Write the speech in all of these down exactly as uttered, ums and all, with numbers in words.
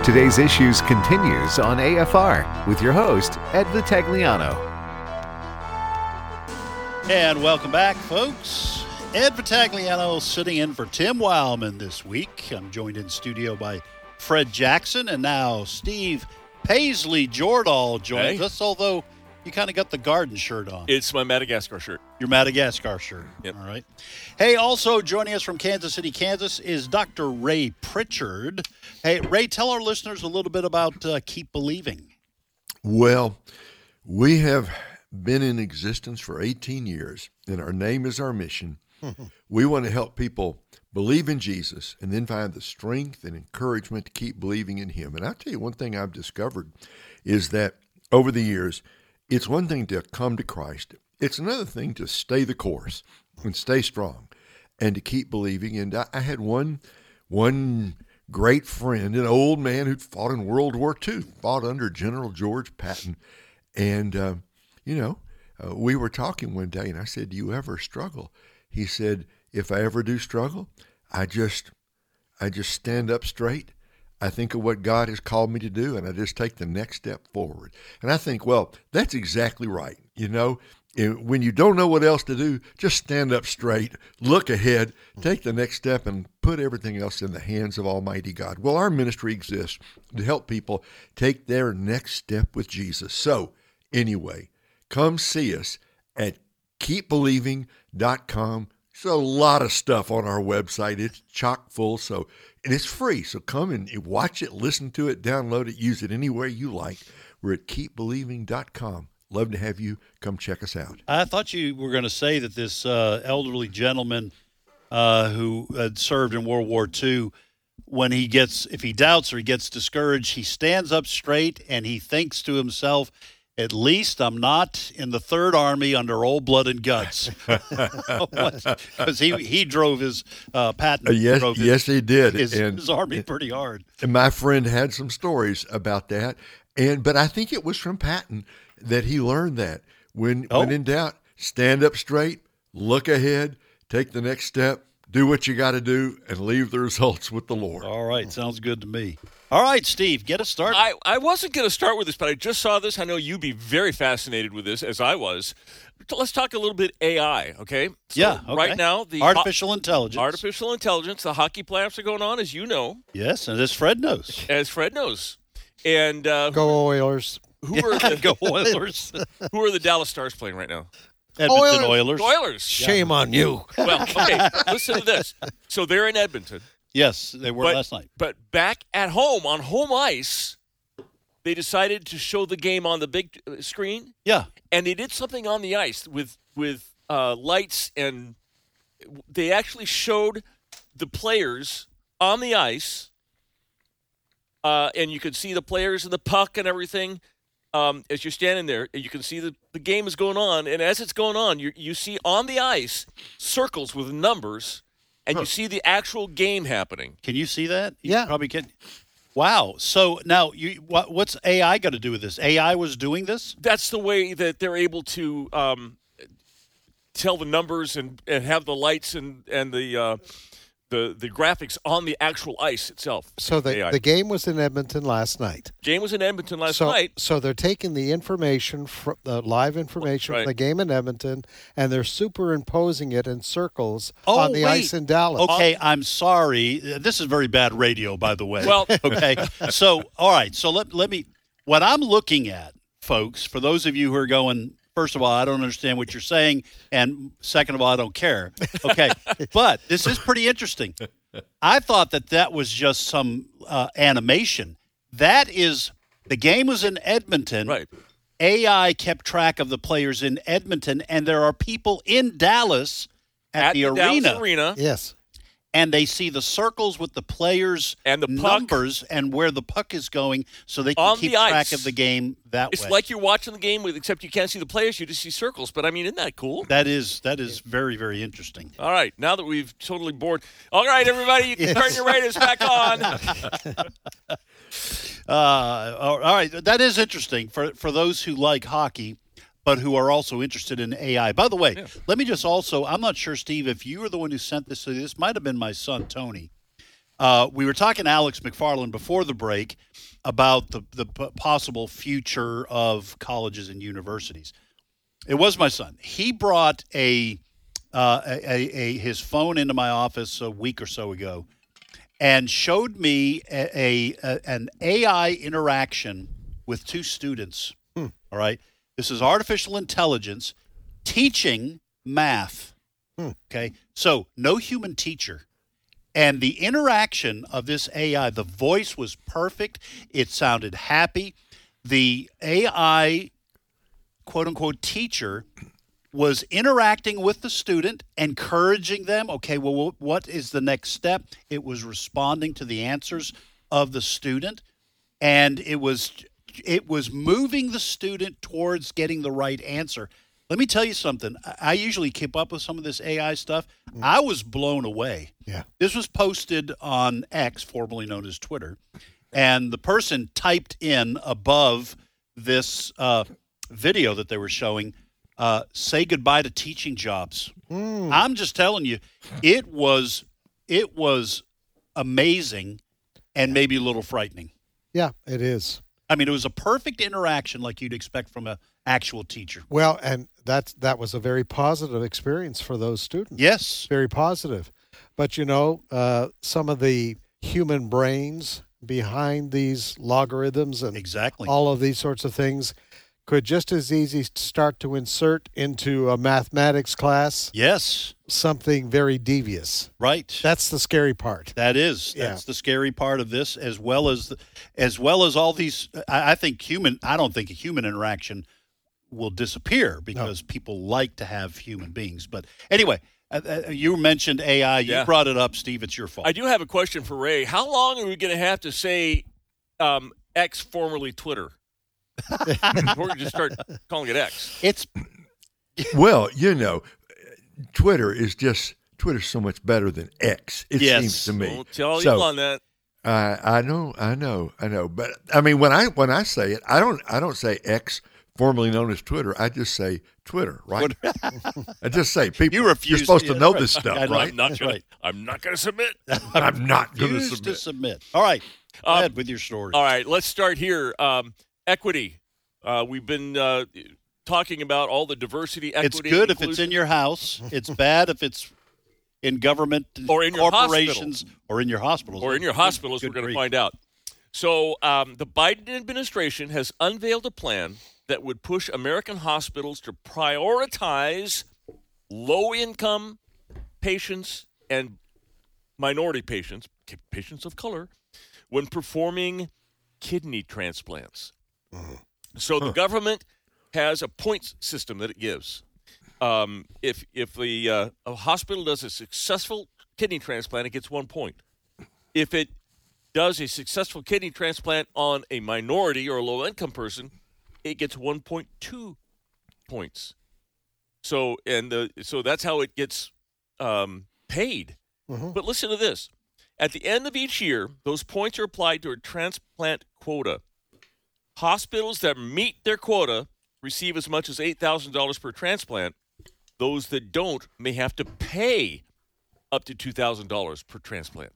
Today's Issues continues on A F R with your host, Ed Vitagliano. And welcome back, folks. Ed Vitagliano sitting in for Tim Wildman this week. I'm joined in studio by Fred Jackson, and now Steve Paisley Jordahl joins hey. us, although you kind of got the garden shirt on. It's my Madagascar shirt. Your Madagascar shirt. Yep. All right. Hey, also joining us from Kansas City, Kansas is Doctor Ray Pritchard. Hey, Ray, tell our listeners a little bit about uh, Keep Believing. Well, we have been in existence for eighteen years, and our name is our mission. We want to help people believe in Jesus and then find the strength and encouragement to keep believing in him. And I'll tell you one thing I've discovered is that over the years, it's one thing to come to Christ. It's another thing to stay the course and stay strong and to keep believing. And I, I had one one great friend, an old man who'd fought in World War Two, fought under General George Patton. And, uh, you know, uh, we were talking one day, and I said, do you ever struggle? He said, if I ever do struggle, I just I just stand up straight. I think of what God has called me to do, and I just take the next step forward. And I think, well, that's exactly right. You know, when you don't know what else to do, just stand up straight, look ahead, take the next step, and put everything else in the hands of Almighty God. Well, our ministry exists to help people take their next step with Jesus. So, anyway, come see us at keep believing dot com. There's a lot of stuff on our website. It's chock full, so and it's free. So come and watch it, listen to it, download it, use it anywhere you like. We're at keep believing dot com. Love to have you come check us out. I thought you were going to say that this uh, elderly gentleman uh, who had served in World War Two, when he gets, if he doubts or he gets discouraged, he stands up straight and he thinks to himself, at least I'm not in the Third Army under old blood and guts. Because he, he drove his uh, Patton. Uh, yes, drove his, yes, he did. His, and, his army pretty hard. And my friend had some stories about that. And but I think it was from Patton that he learned that. When, oh. when in doubt, stand up straight, look ahead, take the next step, do what you got to do, and leave the results with the Lord. All right. Sounds good to me. All right, Steve, get us started. I, I wasn't going to start with this, but I just saw this. I know you'd be very fascinated with this, as I was. Let's talk a little bit A I, okay? So yeah, okay. Right now, the artificial ho- intelligence. Artificial intelligence. The hockey playoffs are going on, as you know. Yes, and as Fred knows. As Fred knows. And uh, go Oilers. Who are the, go Oilers? Who are the Dallas Stars playing right now? Edmonton Oilers. Oilers. Oilers. Shame yeah. on you. Well, okay, listen to this. So they're in Edmonton. Yes, they were but, last night. But back at home, on home ice, they decided to show the game on the big screen. Yeah. And they did something on the ice with, with uh, lights, and they actually showed the players on the ice, uh, and you could see the players and the puck and everything. Um, as you're standing there, you can see the, the game is going on, and as it's going on, you you see on the ice circles with numbers, and huh. you see the actual game happening. Can you see that? You yeah. probably can. Wow. So now, you what, what's A I got to do with this? A I was doing this? That's the way that they're able to um, tell the numbers and, and have the lights and, and the uh, the the graphics on the actual ice itself. So the, A I. the game was in Edmonton last night. Game was in Edmonton last so, night. So they're taking the information, from the live information Right. from the game in Edmonton, and they're superimposing it in circles Oh, on the wait. ice in Dallas. Okay, I'm sorry. This is very bad radio, by the way. Well, okay. So, all right. So let let me. What I'm looking at, folks, for those of you who are going, first of all, I don't understand what you're saying, and second of all, I don't care. Okay, but this is pretty interesting. I thought that that was just some uh, animation. That is, the game was in Edmonton. Right. A I kept track of the players in Edmonton, and there are people in Dallas at, At the, the arena, Dallas arena. Yes. and they see the circles with the players' And the puck. numbers and where the puck is going, so they can On keep the track ice. of the game that It's way. like you're watching the game, with except you can't see the players, you just see circles. But, I mean, isn't that cool? that is that is very, very interesting. All right, now that we've totally bored. All right, everybody, you can turn your radios back on. Uh, all right, that is interesting for for those who like hockey, but who are also interested in A I. By the way, Yeah. let me just also, I'm not sure, Steve, if you were the one who sent this, so this might have been my son, Tony. Uh, we were talking to Alex McFarland before the break about the, the p- possible future of colleges and universities. It was my son. He brought a, uh, a, a, a his phone into my office a week or so ago and showed me a, a, a an A I interaction with two students. Hmm. All right. This is artificial intelligence teaching math. Hmm. Okay. So no human teacher. And the interaction of this A I, the voice was perfect. It sounded happy. The A I, quote unquote, teacher was interacting with the student, encouraging them. Okay, well, what is the next step? It was responding to the answers of the student, and it was it was moving the student towards getting the right answer. Let me tell you something. I usually keep up with some of this A I stuff. I was blown away. Yeah. This was posted on X, formerly known as Twitter, and the person typed in above this uh, video that they were showing, uh, say goodbye to teaching jobs. Mm. I'm just telling you, it was it was amazing and maybe a little frightening. Yeah, it is. I mean, it was a perfect interaction like you'd expect from an actual teacher. Well, and that's that was a very positive experience for those students. Yes. Very positive. But, you know, uh, some of the human brains behind these logarithms and Exactly. all of these sorts of things could just as easy start to insert into a mathematics class Yes. something very devious. Right. That's the scary part. That is. That's Yeah. the scary part of this, as well as the, as well as all these. I, I think human. I don't think a human interaction will disappear because people like to have human beings. But anyway, uh, uh, you mentioned A I. You Yeah. brought it up, Steve. It's your fault. I do have a question for Ray. How long are we going to have to say um, X, formerly Twitter? We're going to just start calling it X. It's Well, you know, Twitter is just Twitter's so much better than X. It Yes. seems to me. Don't tell So, you on that. I I know, I know, I know. But I mean, when I when I say it, I don't I don't say X, formerly known as Twitter. I just say Twitter, right? I just say people. You refuse- You're supposed to yeah, know right. this stuff, I know. right? I'm not That's going right. to. I'm not going to submit. I'm not going to used submit. to submit. All right. Go Um, ahead with your story. All right, let's start here. Um, equity. Uh, we've been uh, talking about all the diversity, It's equity. good if it's inclusion. in your house. It's bad if it's in government Or in your corporations or in your hospitals. or in your Good- hospitals. good We're going to grief. find out. So um, the Biden administration has unveiled a plan that would push American hospitals to prioritize low-income patients and minority patients, patients of color, when performing kidney transplants. So the government has a points system that it gives. Um, if if the uh, a hospital does a successful kidney transplant, it gets one point. If it does a successful kidney transplant on a minority or a low-income person, it gets one point two points. So and the so that's how it gets um, paid. Mhm. But listen to this: at the end of each year, those points are applied to a transplant quota. Hospitals that meet their quota receive as much as eight thousand dollars per transplant. Those that don't may have to pay up to two thousand dollars per transplant.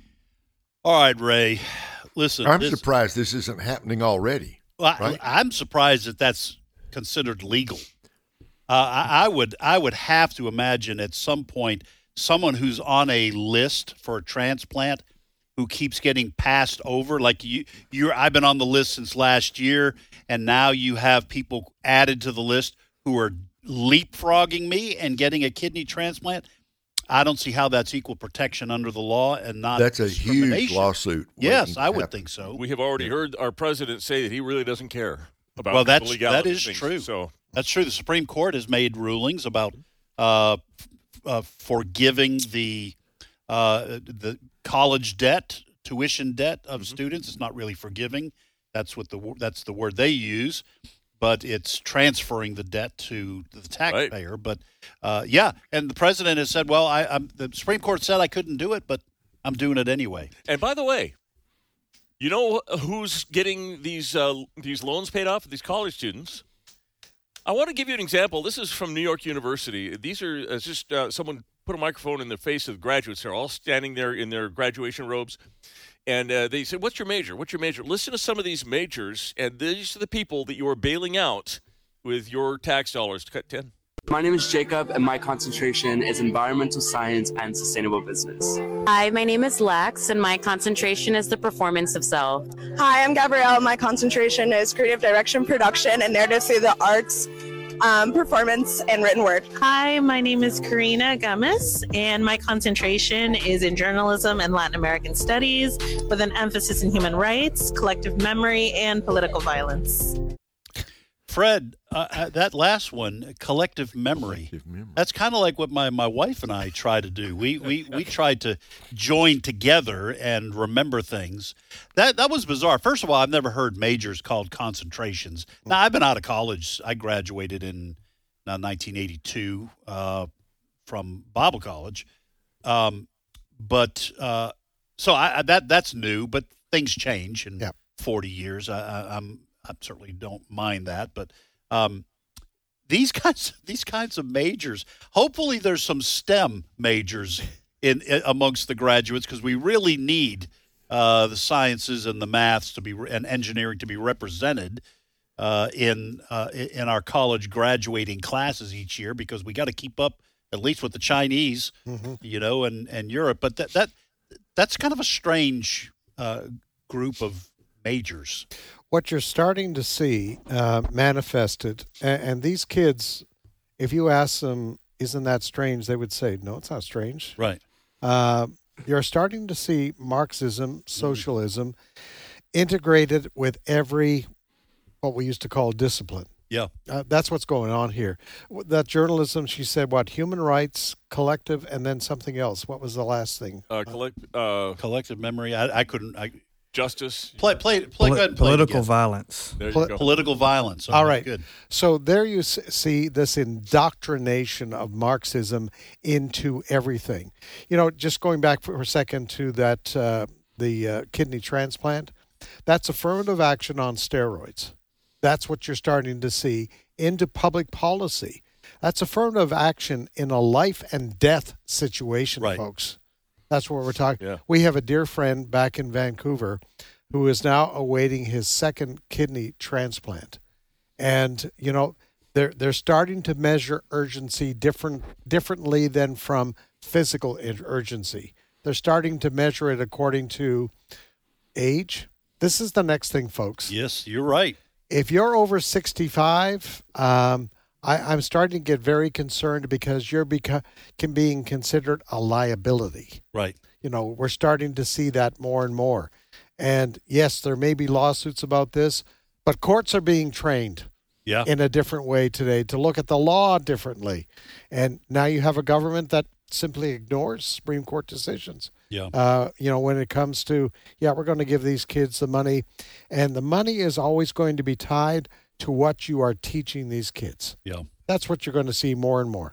All right, Ray. Listen, I'm this- surprised this isn't happening already. Well, I- Right. I'm surprised that that's considered legal. Uh, I, I would I would have to imagine at some point someone who's on a list for a transplant who keeps getting passed over. Like you, you're. I've been on the list since last year, and now you have people added to the list who are leapfrogging me and getting a kidney transplant. I don't see how that's equal protection under the law and not That's a huge discrimination. lawsuit. Yes, waiting to I would happen. think so. We have already heard our president say that he really doesn't care about Well, the that's- legality that is of things. true. So That's true. The Supreme Court has made rulings about uh, f- uh, forgiving the uh, the college debt, tuition debt of students. It's not really forgiving. That's what the wo- that's the word they use, but it's transferring the debt to the taxpayer. But uh, yeah, and the president has said, "Well, I, I'm, the Supreme Court said I couldn't do it, but I'm doing it anyway." And by the way, you know who's getting these uh, these loans paid off? These college students. I want to give you an example. This is from New York University. These are uh, just uh, someone put a microphone in the face of the graduates. They're all standing there in their graduation robes. And uh, they said, what's your major? What's your major? Listen to some of these majors, and these are the people that you are bailing out with your tax dollars. Cut ten. My name is Jacob, and my concentration is environmental science and sustainable business. Hi, my name is Lex, and my concentration is the performance of self. Hi, I'm Gabrielle. My concentration is creative direction, production, and narrative through the arts, um, performance, and written word. Hi, my name is Karina Gomez, and my concentration is in journalism and Latin American studies, with an emphasis in human rights, collective memory, and political violence. Fred, uh, uh, that last one, collective memory, Collective memory. that's kind of like what my, my wife and I try to do. We, we we tried to join together and remember things. That that was bizarre. First of all, I've never heard majors called concentrations. Now, I've been out of college. I graduated in uh, nineteen eighty-two uh, from Bible College. Um, but uh, so I, I, that that's new, but things change in Yep. forty years. I, I, I'm I certainly don't mind that, but um, these kinds these kinds of majors. Hopefully, there's some STEM majors in, in amongst the graduates, because we really need uh, the sciences and the maths to be and engineering to be represented uh, in uh, in our college graduating classes each year, because we got to keep up at least with the Chinese, mm-hmm. you know, and, and Europe. But that that that's kind of a strange uh, group of majors. What you're starting to see uh, manifested, and, and these kids, if you ask them, isn't that strange? They would say, no, it's not strange. Right. Uh, you're starting to see Marxism, socialism, integrated with every, what we used to call discipline. Yeah. Uh, that's what's going on here. That journalism, she said, what, human rights, collective, and then something else. What was the last thing? Uh, collect, uh, Collective memory. I, I couldn't. I justice. play play play. Poli- go ahead and play it political again. violence. There you Poli- go. Political violence. All right. Good. So there you s- see this indoctrination of Marxism into everything. You know, just going back for a second to that, uh, the uh, kidney transplant, that's affirmative action on steroids. That's what you're starting to see into public policy. That's affirmative action in a life and death situation, Right. folks. That's what we're talking. Yeah. We have a dear friend back in Vancouver who is now awaiting his second kidney transplant. And, you know, they're they're starting to measure urgency different differently than from physical ur- urgency. They're starting to measure it according to age. This is the next thing, folks. Yes, you're right. If you're over sixty-five, um, I, I'm starting to get very concerned because you're beca- can being considered a liability. Right. You know, we're starting to see that more and more. And yes, there may be lawsuits about this, but courts are being trained Yeah. in a different way today to look at the law differently. And now you have a government that simply ignores Supreme Court decisions. Yeah. Uh, you know, when it comes to, yeah, we're going to give these kids the money. And the money is always going to be tied to what you are teaching these kids. Yeah. That's what you're going to see more and more.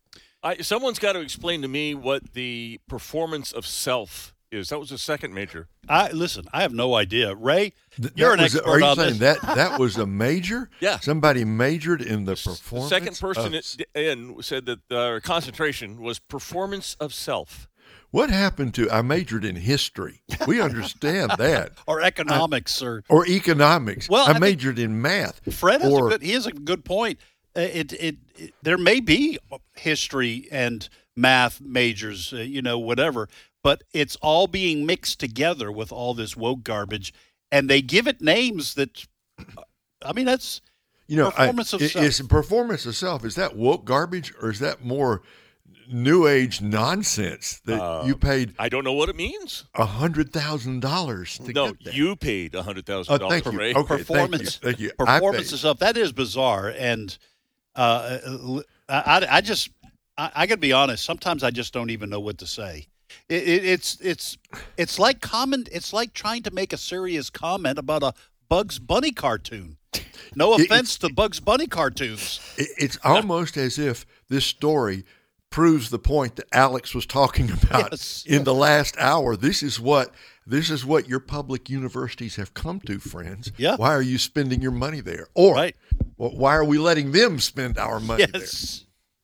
I, someone's got to explain to me what the performance of self is. That was the second major. I listen. I have no idea. Ray, Th- you're that an was a- expert Are you on saying this. that that was a major? Yeah. Somebody majored in the The performance. second person of- in said that uh, concentration was performance of self. What happened to? I majored in history. We understand that. Or economics, or Or economics. Well, I I think majored in math. Fred has or a good. He has a good point. Uh, It, it it there may be history and math majors, uh, you know, whatever, but it's all being mixed together with all this woke garbage, and they give it names that. I mean, that's you know, performance I, of i- self. Is performance of self? Is that woke garbage, or is that more new age nonsense that Uh, you paid I don't know what it means. a hundred thousand dollars to No, get that? you paid a hundred thousand Oh, dollars thank you. Ray. Okay, performance, thank you. Thank you. I performance paid. of self. That is bizarre, and uh, I, I, I just, I, I got to be honest. Sometimes I just don't even know what to say. It, it, it's, it's, it's like comment. It's like trying to make a serious comment about a Bugs Bunny cartoon. No It- offense to Bugs Bunny cartoons. It- It's almost as if this story proves the point that Alex was talking about Yes. in the last hour. This is what this is what your public universities have come to, friends. Yeah. Why are you spending your money there? Or Right. well, why are we letting them spend our money Yes.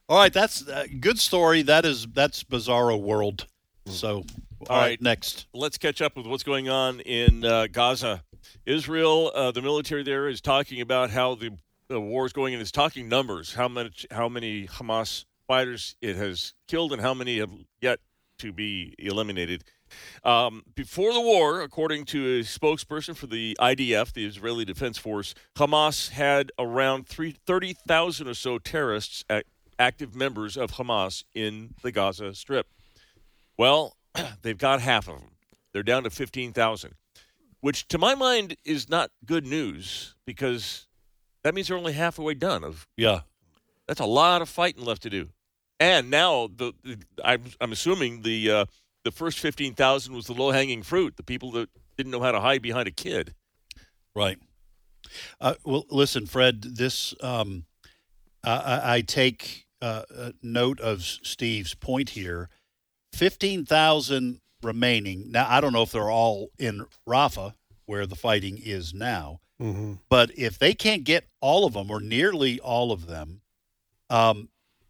All right, that's a good story. That is that's Bizarro World. So, all, all right, right, next. Let's catch up with what's going on in uh, Gaza. Israel, uh, the military there is talking about how the, the war is going, and it's talking numbers, how many how many Hamas fighters it has killed and how many have yet to be eliminated. Um, before the war, according to a spokesperson for the I D F, the Israeli Defense Force, Hamas had around thirty thousand or so terrorists, active members of Hamas in the Gaza Strip. Well, they've got half of them. They're down to fifteen thousand, which to my mind is not good news because that means they're only halfway done. Of yeah, that's a lot of fighting left to do. And now the, the I'm, I'm assuming the uh, the first fifteen thousand was the low hanging fruit, the people that didn't know how to hide behind a kid. Right. Uh, well, listen, Fred. This um, I, I take uh, a note of Steve's point here. Fifteen thousand remaining. Now, I don't know if they're all in Rafah, where the fighting is now. Mm-hmm. But if they can't get all of them or nearly all of them, um,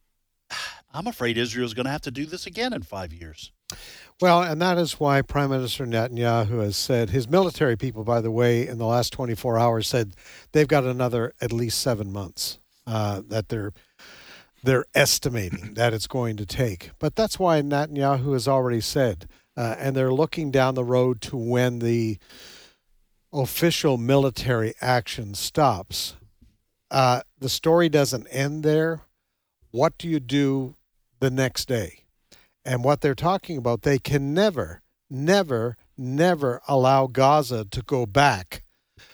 I'm afraid Israel's going to have to do this again in five years. Well, and that is why Prime Minister Netanyahu has said, his military people, by the way, in the last twenty-four hours said they've got another at least seven months uh, that they're they're estimating that it's going to take. But that's why Netanyahu has already said, uh, and they're looking down the road to when the official military action stops. Uh, the story doesn't end there. What do you do the next day? And what they're talking about, they can never, never, never allow Gaza to go back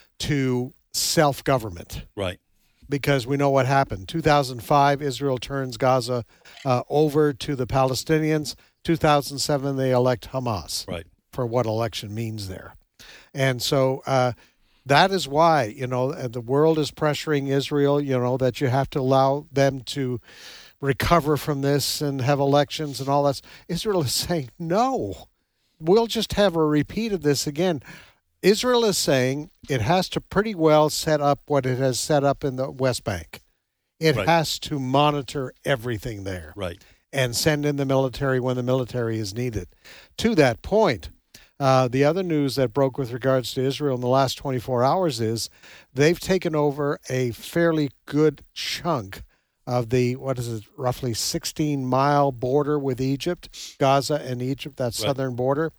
to self-government. Right. Because we know what happened. two thousand five, Israel turns Gaza uh, over to the Palestinians. two thousand seven, they elect Hamas. Right. For what election means there. And so uh, that is why, you know, the world is pressuring Israel, you know, that you have to allow them to recover from this and have elections and all that. Israel is saying, no, we'll just have a repeat of this again. Israel is saying it has to pretty well set up what it has set up in the West Bank. It right. has to monitor everything there. Right. And send in the military when the military is needed. To that point, uh, the other news that broke with regards to Israel in the last twenty-four hours is they've taken over a fairly good chunk of the, what is it, roughly sixteen-mile border with Egypt, Gaza and Egypt, that southern right. border.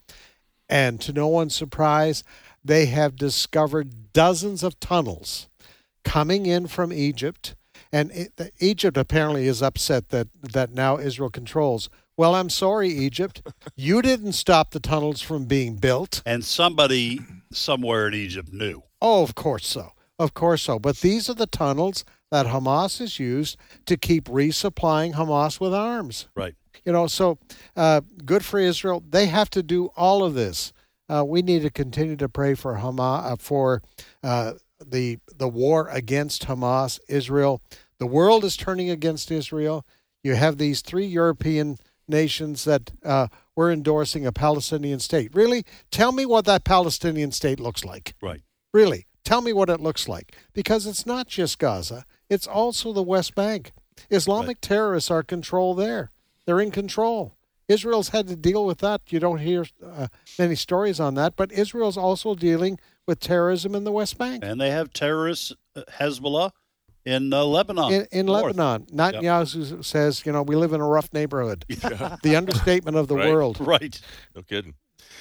And to no one's surprise, they have discovered dozens of tunnels coming in from Egypt. And it, Egypt apparently is upset that, that now Israel controls. Well, I'm sorry, Egypt. You didn't stop the tunnels from being built. And somebody somewhere in Egypt knew. Oh, of course so. Of course so. But these are the tunnels that Hamas has used to keep resupplying Hamas with arms. Right. You know, so uh, good for Israel. They have to do all of this. Uh, we need to continue to pray for Hamas, uh, for uh, the the war against Hamas, Israel. The world is turning against Israel. You have these three European nations that uh, were endorsing a Palestinian state. Really? Tell me what that Palestinian state looks like. Right. Really? Tell me what it looks like. Because it's not just Gaza. It's also the West Bank. Islamic right. terrorists are control there. They're in control. Israel's had to deal with that. You don't hear uh, many stories on that. But Israel's also dealing with terrorism in the West Bank. And they have terrorists, uh, Hezbollah, in uh, Lebanon. In, in Lebanon. Netanyahu yep. says, you know, we live in a rough neighborhood. Yeah. The understatement of the right. world. Right. No kidding.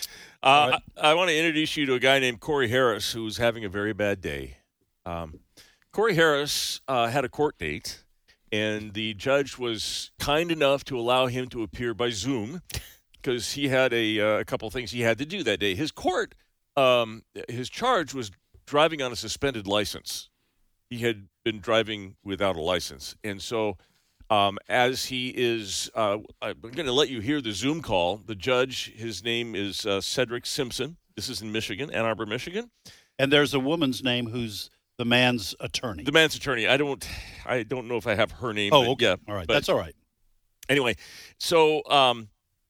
Uh, right. I, I want to introduce you to a guy named Corey Harris who's having a very bad day. Um, Corey Harris uh, had a court date, and the judge was kind enough to allow him to appear by Zoom because he had a, uh, a couple things he had to do that day. His court, um, his charge was driving on a suspended license. He had been driving without a license. And so um, as he is, uh, I'm going to let you hear the Zoom call. The judge, his name is uh, Cedric Simpson. This is in Michigan, Ann Arbor, Michigan. And there's a woman's name who's the man's attorney. The man's attorney. I don't I don't know if I have her name. Oh, but okay. Yeah, all right. But that's all right. Anyway, so um,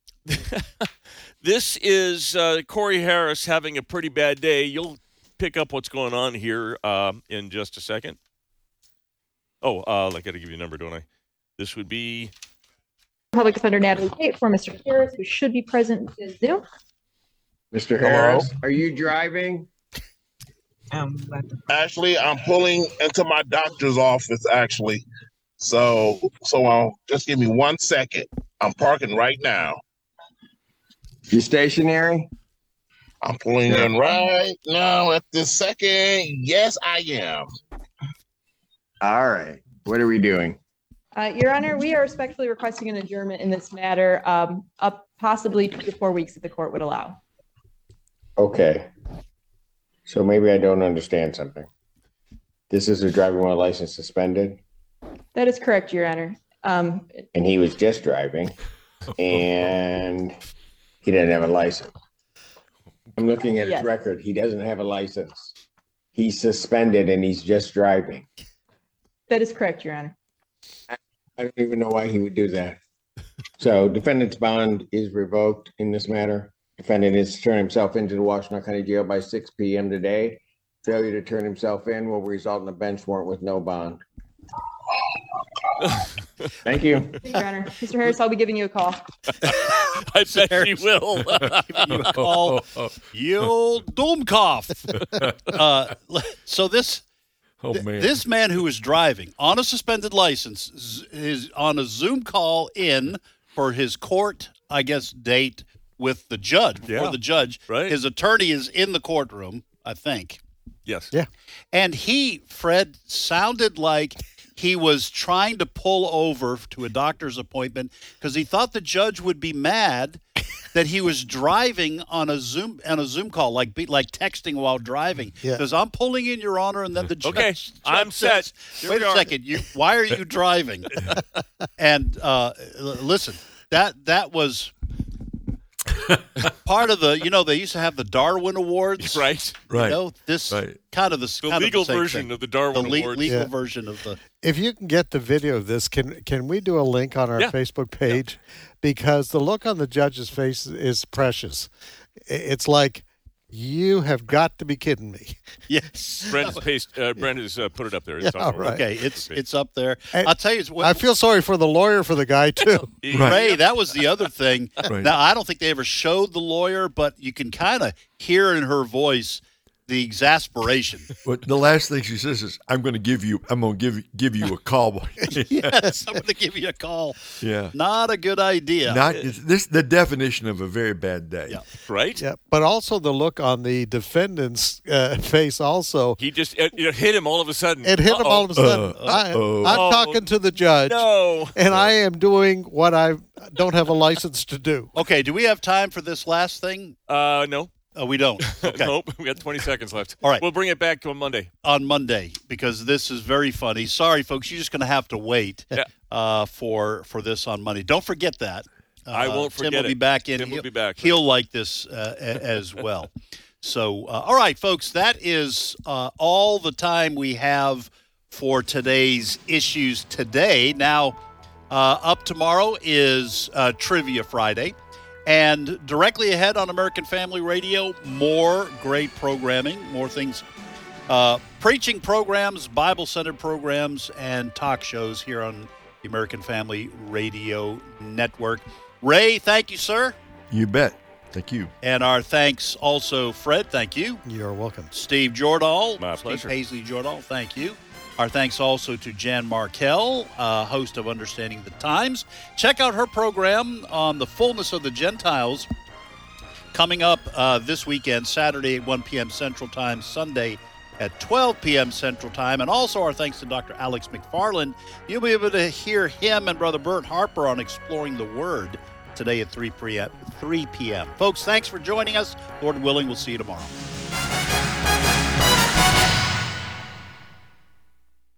this is uh, Corey Harris having a pretty bad day. You'll pick up what's going on here uh, in just a second. Oh, uh, I got to give you a number, don't I? This would be Public Defender Natalie Tate for Mister Harris, who should be present via Zoom. Mister Harris, are you driving? Actually, I'm pulling into my doctor's office, actually. So, so uh, just give me one second. I'm parking right now. You stationary? I'm pulling in right now at this second. Yes, I am. All right. What are we doing? Uh, Your Honor, we are respectfully requesting an adjournment in this matter, um, up possibly two to four weeks if the court would allow. Okay. So maybe I don't understand something. This is a driving while license suspended, That is correct, Your Honor. Um, and he was just driving, and he didn't have a license. I'm looking at his Yes. record. He doesn't have a license. He's suspended, and he's just driving. that is correct, Your Honor. I don't even know why he would do that. So defendant's bond is revoked in this matter. Defendant is to turn himself into the Washington County Jail by six p.m. today. Failure to turn himself in will result in a bench warrant with no bond. Thank you. Thank you, Your Honor. Mister Harris, I'll be giving you a call. I bet you will. Giving you a call. You old Domkopf. uh, so this Oh, th- man. this man who is driving on a suspended license z- is on a Zoom call in for his court, I guess, date with the judge. Before Yeah. the judge, Right. His attorney is in the courtroom, I think. Yes. Yeah. And he, Fred, sounded like he was trying to pull over to a doctor's appointment because he thought the judge would be mad that he was driving on a Zoom on a Zoom call, like be, like texting while driving. Yeah. Because I'm pulling in, Your Honor, and then the judge. Okay, judge I'm set. says, Here Wait we a are." second. You, why are you driving? and uh, l- listen, that that was. Part of the, you know, they used to have the Darwin Awards, Right. Right. You know, this Right. kind of the, The kind legal of the same version thing. of the Darwin the le- Awards. legal Yeah. version of the. If you can get the video of this, can can we do a link on our Yeah. Facebook page? Because the look on the judge's face is precious. I- It's like, you have got to be kidding me. Yes. Brenda's paste. Uh, Brenda's uh, put it up there. It's Yeah, on the- right. Okay, it's it's up there. And I'll tell you, it's what, I feel sorry for the lawyer for the guy too. Ray, that was the other thing. Right. Now, I don't think they ever showed the lawyer, but you can kind of hear in her voice the exasperation. But the last thing she says is, "I'm going to give you. I'm going to give give you a call." Yes, I'm going to give you a call. Yeah. Not a good idea. Not it's, this. The definition of a very bad day. Yeah. Right? Yeah, but also the look on the defendant's uh, face also. He just it, it hit him all of a sudden. It hit him all of a sudden. Uh, I, uh-oh. I'm Oh, talking to the judge, No. and I am doing what I don't have a license to do. Okay, do we have time for this last thing? Uh, no. Oh, we don't. Okay. Nope. We got twenty seconds left. All right. We'll bring it back on Monday. On Monday, because this is very funny. Sorry, folks, you're just going to have to wait Yeah. uh, for for this on Monday. Don't forget that. Uh, I won't Tim forget will be it. back in. Tim will He'll- be back. He'll like this uh, a- as well. So, uh, all right, folks, that is uh, all the time we have for today's issues today. Now, uh, up tomorrow is uh, Trivia Friday. And directly ahead on American Family Radio, more great programming, more things, uh, preaching programs, Bible-centered programs, and talk shows here on the American Family Radio Network. Ray, thank you, sir. You bet. Thank you. And our thanks also, Fred, thank you. You're welcome. Steve Jordahl. My Steve pleasure. Paisley Jordahl, thank you. Our thanks also to Jan Markell, uh, host of Understanding the Times. Check out her program on the Fullness of the Gentiles coming up uh, this weekend, Saturday at one p.m. Central Time, Sunday at twelve p.m. Central Time. And also our thanks to Doctor Alex McFarland. You'll be able to hear him and Brother Bert Harper on Exploring the Word today at three p.m. Folks, thanks for joining us. Lord willing, we'll see you tomorrow.